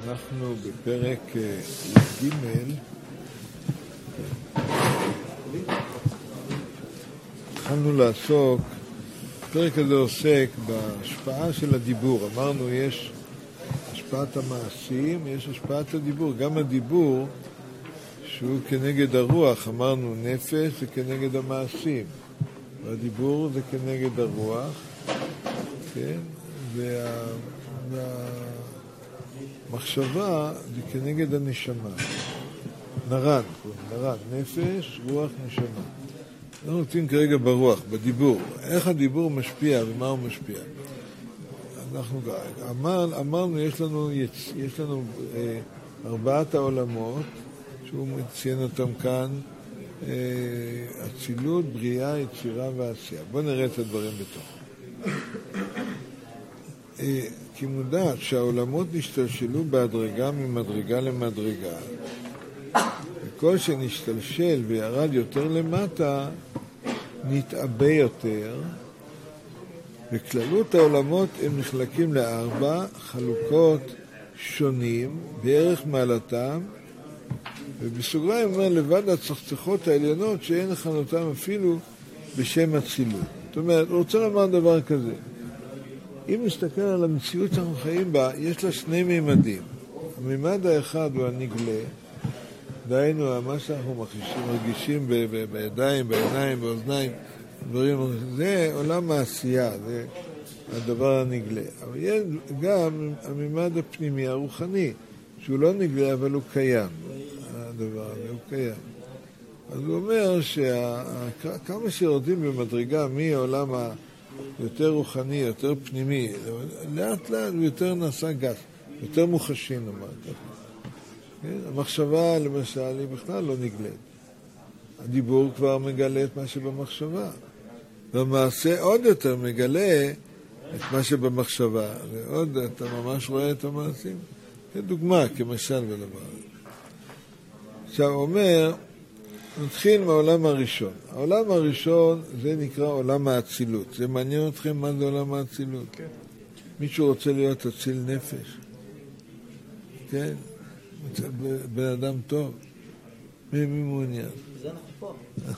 אנחנו בפרק ג' התחלנו לעסוק, הפרק הזה עוסק בהשפעה של הדיבור. אמרנו יש השפעת המעשים, יש השפעת הדיבור. גם הדיבור שהוא כנגד הרוח, אמרנו נפש זה כנגד המעשים, והדיבור זה כנגד הרוח, כן? והמחשבה זה כנגד הנשמה. נרן, נפש, רוח, נשמה. אנחנו נותנים כרגע ברוח, בדיבור. איך הדיבור משפיע ומה הוא משפיע? אנחנו אמרנו, יש לנו ארבעת העולמות, שהוא מציין אותם כאן, אצילות, בריאה, יצירה ועשייה. בואו נראה את הדברים בתוך. כי מודעת שהעולמות נשתלשלו בהדרגה ממדרגה למדרגה, וכל שנשתלשל וירד יותר למטה נתעבה יותר, וכללות העולמות הם נחלקים לארבע חלוקות שונים בערך מעלתם, ובסוגריים אומר לבד הצחצחות העליונות שאין לכנותם אפילו בשם אצילות. זאת אומרת, הוא רוצה לומר דבר כזה. אם נסתכל על המציאות שאנחנו חיים בה, יש לה שני מימדים. המימד האחד הוא הנגלה, דהיינו מה שאנחנו מרגישים בידיים, בעיניים, באוזניים, דברים, זה עולם העשייה, זה הדבר הנגלה. אבל יש גם המימד הפנימי, הרוחני, שהוא לא נגלה אבל הוא קיים. הדבר הזה הוא קיים. אז הוא אומר שכמה שיורדים במדרגה מהעולם היותר רוחני, יותר פנימי, לאט לאט הוא יותר נעשה גס, יותר מוחשי נאמר ככה. כן? המחשבה למשל היא בכלל לא נגלית. הדיבור כבר מגלה את מה שבמחשבה. והמעשה עוד יותר מגלה את מה שבמחשבה. ועוד אתה ממש רואה את המעשים. כדוגמה, כמשל ולמעלה. עכשיו הוא אומר, נתחיל מהעולם הראשון. העולם הראשון זה נקרא עולם האצילות. זה מעניין אתכם מה זה עולם האצילות? כן. מישהו רוצה להיות אציל נפש? כן? בן אדם טוב? מי מעוניין? זה אנחנו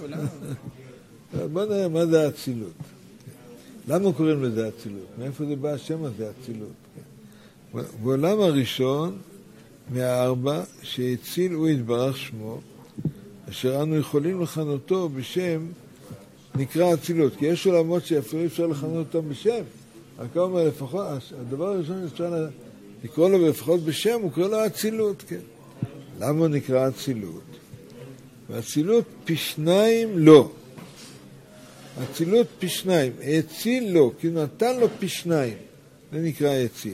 פה. בוא נראה מה זה האצילות. למה קוראים לזה אצילות? מאיפה זה בא השם הזה אצילות? בעולם הראשון, מהארבע, שהציל הוא יתברך שמו, אשר אנו יכולים לכנותו בשם, נקרא אצילות. כי יש עולמות שאפילו אפשר לכנות אותם בשם. רק אומר, לפחות, הדבר הראשון אפשר לקרוא לו לפחות בשם, הוא קורא לו אצילות, כן. למה הוא נקרא אצילות? ואצילות פי שניים לא. אצילות פי שניים. הציל לו, כי נתן לו פי שניים. זה נקרא הציל.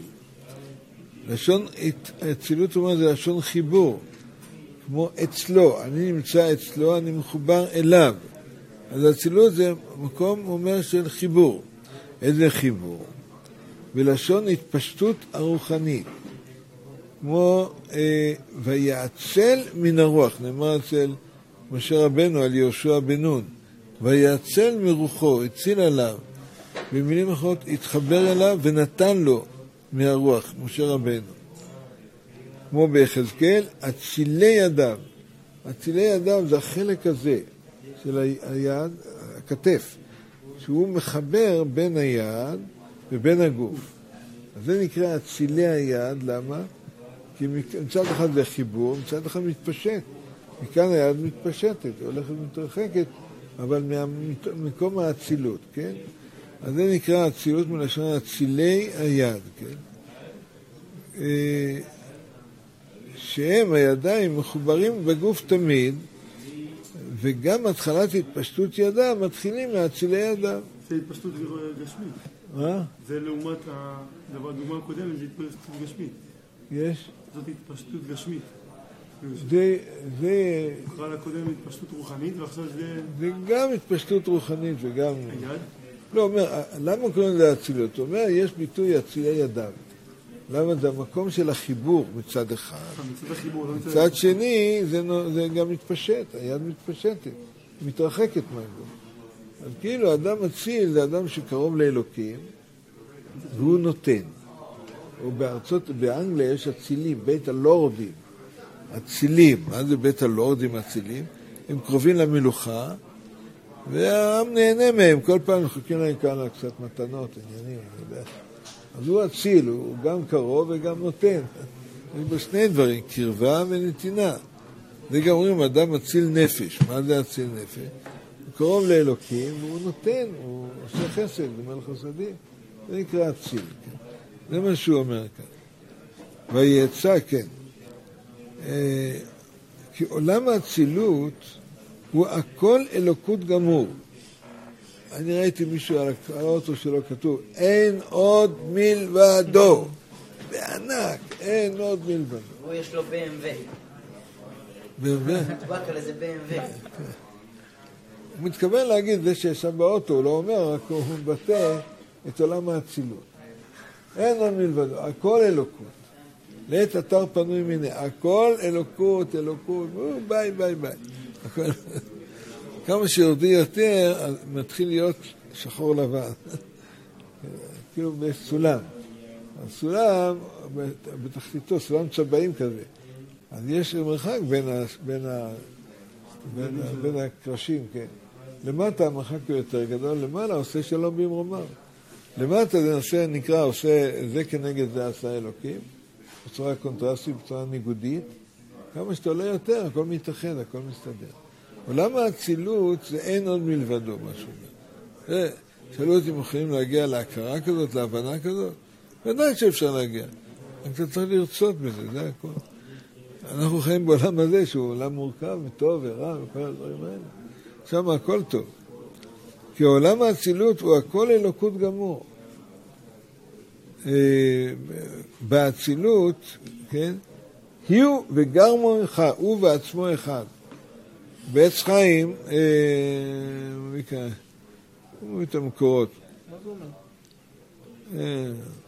לשון אצילות אומר זה לשון חיבור. כמו אצלו, אני נמצא אצלו, אני מחובר אליו. אז אצילות זה מקום אומר של חיבור. איזה חיבור? ולשון התפשטות הרוחנית. כמו ויעצל מן הרוח, נאמר אצל משה רבנו על יהושע בן נון. ויעצל מרוחו, הציל עליו. במילים אחרות התחבר אליו ונתן לו מהרוח, משה רבנו. כמו ביחזקאל, אצילי ידיו. אצילי ידיו זה החלק הזה של היד, הכתף, שהוא מחבר בין היד ובין הגוף. אז זה נקרא אצילי היד, למה? כי מצד אחד זה חיבור, מצד אחד מתפשט. מכאן היד מתפשטת, הולכת מתרחקת, אבל ממקום האצילות, כן? אז זה נקרא אצילות מלשון אצילי היד, כן? שהם הידיים מחוברים בגוף תמיד, וגם התחלת התפשטות ידם מתחילים מאצילי ידם. זה התפשטות גשמית. מה? זה לעומת הדוגמה הקודמת, זה התפשטות גשמית. יש? זאת התפשטות גשמית. זה... קרא לקודם התפשטות רוחנית, ועכשיו זה... זה גם התפשטות רוחנית וגם... היד? לא, אומר, למה קוראים לזה אצילות? הוא אומר, יש ביטוי אצילי ידם. למה? זה המקום של החיבור מצד אחד. מצד החיבור, לא מצד שני, זה גם מתפשט, היד מתפשטת, מתרחקת מהגוף. אז כאילו, אדם אציל זה אדם שקרוב לאלוקים, והוא נותן. באנגליה יש אצילים, בית הלורדים. אצילים, מה זה בית הלורדים אצילים? הם קרובים למלוכה, והעם נהנה מהם, כל פעם מחכים להם כאן קצת מתנות, עניינים, אני יודע. אז הוא אציל, הוא גם קרוב וגם נותן. יש בו שני דברים, קרבה ונתינה. זה גם אומרים, אדם אציל נפש. מה זה אציל נפש? הוא קרוב לאלוקים, והוא נותן, הוא עושה חסד, הוא מלך חסדים. זה נקרא אציל. כן? זה מה שהוא אומר כאן. ויצא, כן. כי עולם האצילות הוא הכל אלוקות גמור. אני ראיתי מישהו על האוטו שלו כתוב, אין עוד מלבדו. בענק, אין עוד מלבדו. הוא יש לו BMW. BMW? נדבק על איזה BMW. הוא מתכוון להגיד, זה שישב באוטו, הוא לא אומר, רק הוא מבטא את עולם האצילות. אין עוד מלבדו, הכל אלוקות. לעת אתר פנוי מיני, הכל אלוקות, אלוקות, ביי, ביי, ביי. כמה שיורדי יותר, אז מתחיל להיות שחור לבן. כאילו בסולם. הסולם, בתחתיתו, סולם צבעים כזה. אז יש מרחק בין הקרשים, כן. למטה המרחק הוא יותר גדול, למעלה עושה שלום במרומיו. למטה זה נושא נקרא, עושה זה כנגד זה עשה אלוקים, בצורה קונטרסטית, בצורה ניגודית. כמה שאתה עולה יותר, הכל מתאחד, הכל מסתדר. עולם האצילות זה אין עוד מלבדו, משהו. שאלו אותי אם יכולים להגיע להכרה כזאת, להבנה כזאת. ודאי שאפשר להגיע. אתה צריך לרצות בזה, זה הכל. אנחנו חיים בעולם הזה, שהוא עולם מורכב וטוב ורע וכל הדברים האלה. שם הכל טוב. כי עולם האצילות הוא הכל אלוקות גמור. באצילות, כן? הוא וגרמו אחד, הוא ועצמו אחד. בעץ חיים, הוא מביא את המקורות. מה זה אומר?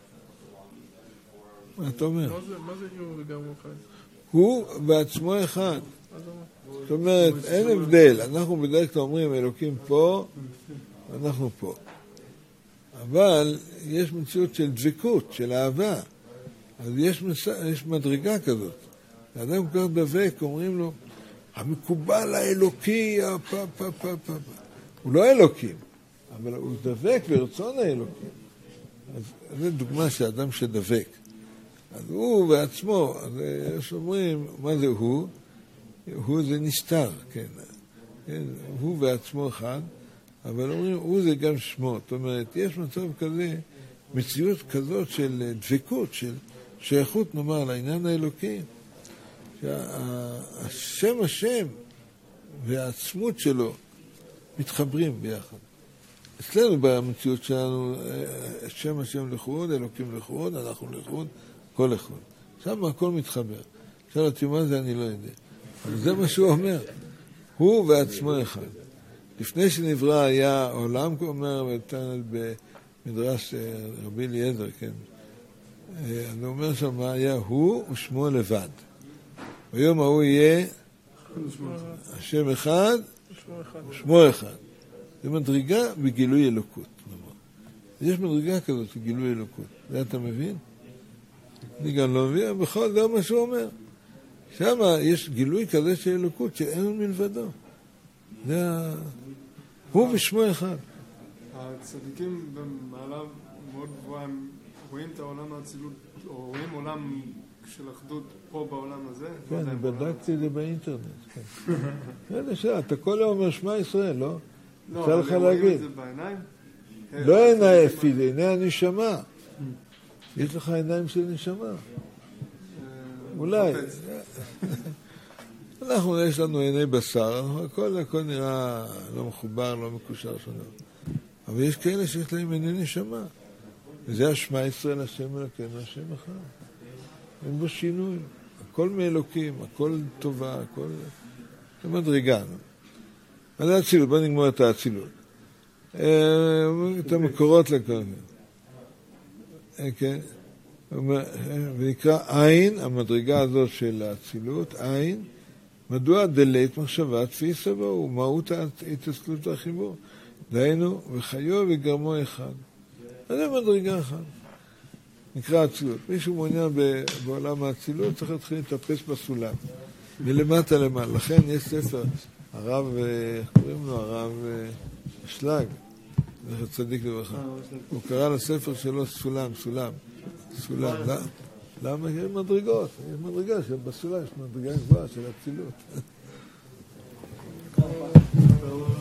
מה אתה אומר? מה זה הוא וגרמו אחד? הוא בעצמו אחד. זאת אומרת, אין הבדל. אנחנו בדרך כלל אומרים, אלוקים פה, אנחנו פה. אבל יש מציאות של דבקות, של אהבה. אז יש מדרגה כזאת. האדם כבר דבק, אומרים לו, המקובל האלוקי, הוא לא אלוקים, אבל הוא דבק ברצון האלוקים. אז זו דוגמה של אדם שדבק. אז הוא בעצמו, אז יש אומרים, מה זה הוא? הוא זה נסתר, כן. הוא בעצמו אחד, אבל אומרים, הוא זה גם שמו. זאת אומרת, יש מצב כזה, מציאות כזאת של דבקות, של שייכות, נאמר, לעניין האלוקי. השם והעצמות שלו מתחברים ביחד. אצלנו במציאות שלנו, השם לחוד, אלוקים לחוד, אנחנו לחוד, כל לחוד. שם הכל מתחבר. שאל אותי מה זה, אני לא יודע. אבל זה מה שהוא אומר. הוא ועצמו אחד. לפני שנברא היה עולם, אומר במדרש רבי אליעזר, כן. אני אומר שם מה היה הוא ושמו לבד. ביום ההוא יהיה השם אחד ושמו אחד. זה מדרגה בגילוי אלוקות. יש מדרגה כזאת בגילוי אלוקות. זה אתה מבין? אני גם לא מבין, אבל בכל זה מה שהוא אומר. שם יש גילוי כזה של אלוקות שאין לו מלבדו. זה הוא ושמו אחד. הצדיקים במעלה מאוד גבוהה רואים את העולם האצילות, או רואים עולם של אחדות פה בעולם הזה? כן, אני בדקתי את זה באינטרנט. אתה כל יום אומר שמע ישראל, לא? לא, אבל רואים את זה בעיניים? לא עיניים פיזי, עיני הנשמה. יש לך עיניים של נשמה. אולי. אנחנו, יש לנו עיני בשר, הכל נראה לא מחובר, לא מקושר שונה. אבל יש כאלה שיש להם עיני נשמה. וזה השמע ישראל, השם אלוקינו, השם אחד. אין בו שינוי. הכל מאלוקים, הכל טובה, הכל... זה מדרגה. אז זה אצילות, בוא נגמור את האצילות. את המקורות לכל. כן. ונקרא עין, המדרגה הזאת של האצילות, עין, מדוע דלית מחשבה תפיסה בו, ומהות ההתעסקות והחיבור. דהיינו, וחיו וגרמו אחד. אז זה מדרגה אחת. נקרא אצילות. מישהו מעוניין בעולם האצילות, צריך להתחיל לטפס בסולם. מלמטה למעלה. לכן יש ספר, הרב, איך קוראים לו? הרב אשלג, זכר צדיק לברכה. הוא קרא לספר שלו סולם. למה? יש מדרגות. יש מדרגה שבסולם יש מדרגה גבוהה של אצילות.